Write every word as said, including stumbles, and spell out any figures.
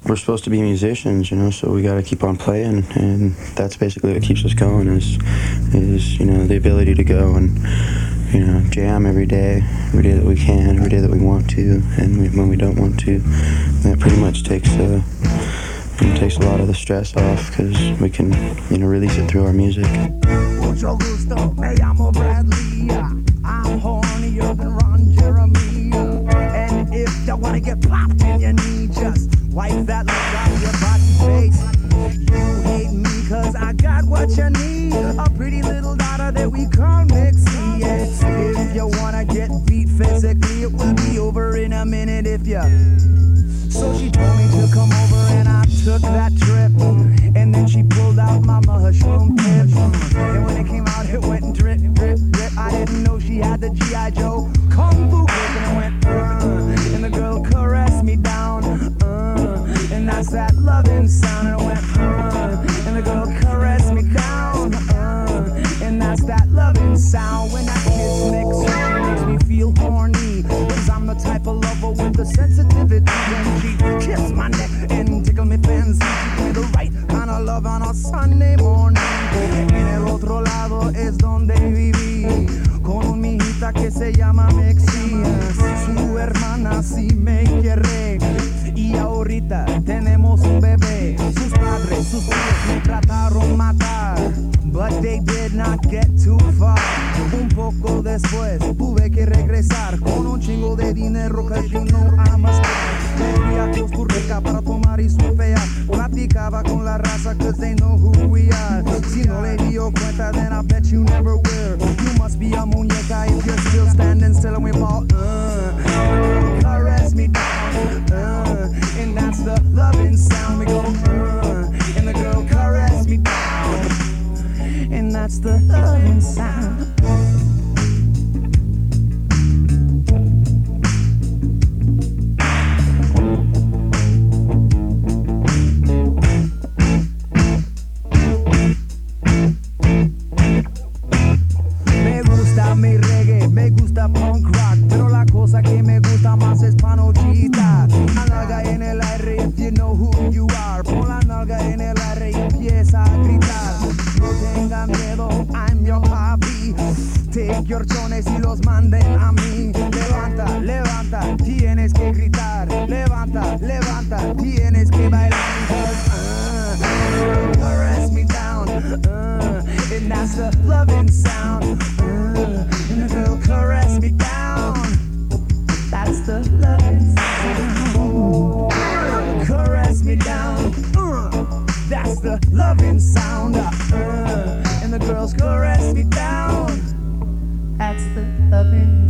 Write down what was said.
we're supposed to be musicians, you know, so we got to keep on playing, and that's basically what keeps us going. Is is you know the ability to go and you know jam every day, every day that we can, every day that we want to, and we, when we don't want to, that pretty much takes uh, it takes a lot of the stress off because we can you know release it through our music. Mucho gusto, me llamo Bradley. I'm hornier than Ron Jeremy. And if you wanna get popped in your knee, just wipe that look out your body face. You hate me cause I got what you need. A pretty little daughter that we call Mixie. If you wanna get beat physically, it will be over in a minute if you. So she told me to come over and I took that trip. And then she pulled out my mushroom tip. And when it came out it went drip, drip, drip. I didn't know she had the G I. Joe Kung Fu grip. And it went uh, and the girl caressed me down uh, and that's that loving sound. And it went uh, and the girl caressed me down uh, and that's that loving sound. When that kiss makes, makes me feel horny, cause I'm the type of lover with the sensitivity. When she kissed my neck and tickled me fancy, she gave me the right kind of love on a Sunday morning. En el otro lado es donde viví, con un mijita que se llama Mexi. Su hermana sí me quiere y ahorita tenemos un bebé. Sus padres, sus tíos me trataron matar, but they did not get too far. Un poco después tuve que regresar con un chingo de dinero, cause you know I'm a star. Bebía Costa Rica para tomar y surfear. Platicaba con la raza cause they know who we are. Si no le dio cuenta then I bet you never will. You must be a muñeca if you're still standing still. And we ball uh, caress me down uh, and that's the loving sound. We go uh, and the girl caress me down and that's the loving sound. Me gusta mi reggae, me gusta punk rock, pero la cosa que me gusta más es panochita. La nalga en el aire if you know who you are. Pon la nalga en el aire y empieza a gritar. No tengan miedo, I'm your papi. Take your chones y los manden a mí. Levanta, levanta, tienes que gritar. Levanta, levanta, tienes que bailar. Uh, caress me down, uh, and that's the loving sound. Uh, and the girl caress me down. That's the loving sound. Uh, caress me down. Uh, that's the loving sound. Uh, and the girls caress me down. That's the loving